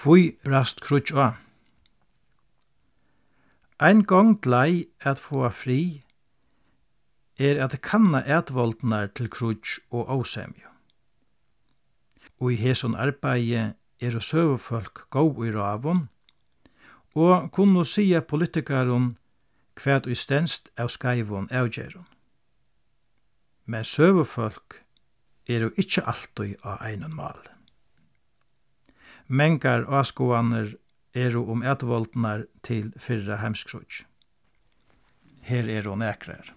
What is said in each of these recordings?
Hvor rast krutsk av? Ein gong lei at få fri at kanna atvoldnar til krutsk og ósemju. Og i heson arbeid søgufolk góð í ravun, og kunnu sia politikarum hvat í stenst av skaivun avgerun. Men søgufolk ikkje alltid á einum mál. Mengar áskoðanir atvoldnar til fyrra heimskrutsk. Her nekrar.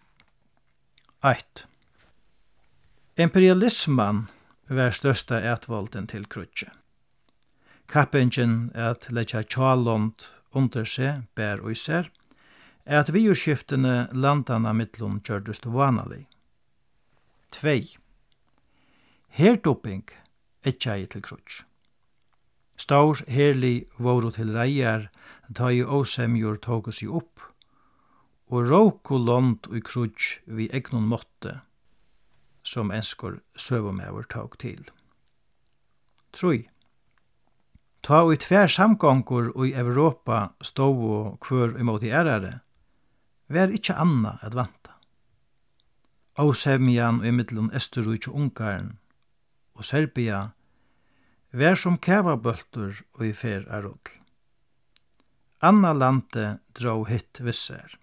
1. Imperialisman var størsta atvolden til krutsk. Kappingen at leggja tjalond under seg bær og især, at viurskiftene landana mittlum gjørdust vanalig. 2. Herdopping etjai til krutsk. Stór herlig voru til reiar ta i ósemjur tóku seg upp, og råku lond i krutsk vi egnun måtte, som enskur søvumæver tók til. 3. Ta i tvær samgongur i Europa stóu kvør imot i ærare, var ikkje anna at vanta. Ósemjan i mittlum Esturríki og Ungarn og Serbia var som kævabøltur og i fer rull. Anna lande dró hitt visser.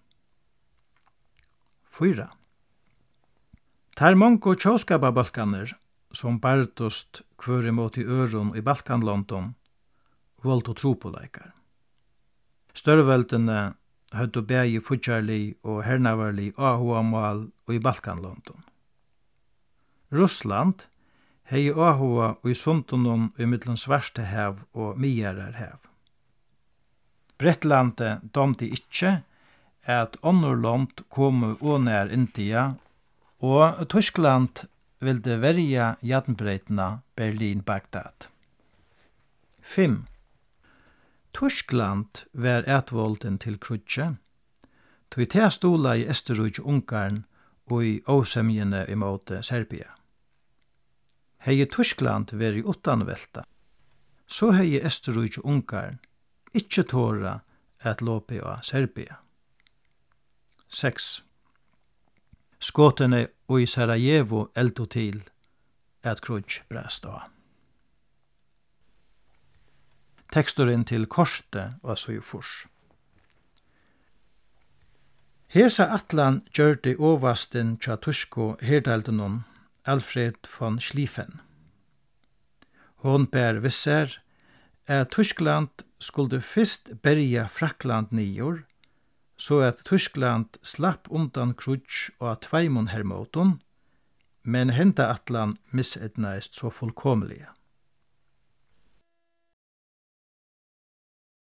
4. Tar mongo tjóskapabalkanir som bardust kvør imot i øron i Balkanlondon voldu trupuleikar. Størveldene høvdu bægi futjarli og hernavarli áhugamal og i Balkanlondon. Russland hei áhuga og i sundunum i mittlan Svartehav og Miðjarðarhav. Brettlande domdi ikkje at onnur land komu ånær India, og Tyskland vildi verja jernbreitna Berlin-Bagdad. 5. Tyskland var atvolden til krutsk, tog te stola i Esturríki og Ungarn og i ósemjene imot Serbia. Hei Tyskland veri utanvelta, så hei Esturríki og Ungarn ikkje tåra at lopi av Serbia. 6. Skotene og i Sarajevo eldu til at krutsk brast av. Teksturin til korset og Søyfors. Hesa atlan gjørdi overvasten tja tysko herdeldunum Alfred von Schlieffen. Hon bær visser at Tyskland skulle fyrst berja Frakland nýur, så at Tyskland slapp undan krutsk og 2 hermóton, men henda atlan misednaist så fullkomliga.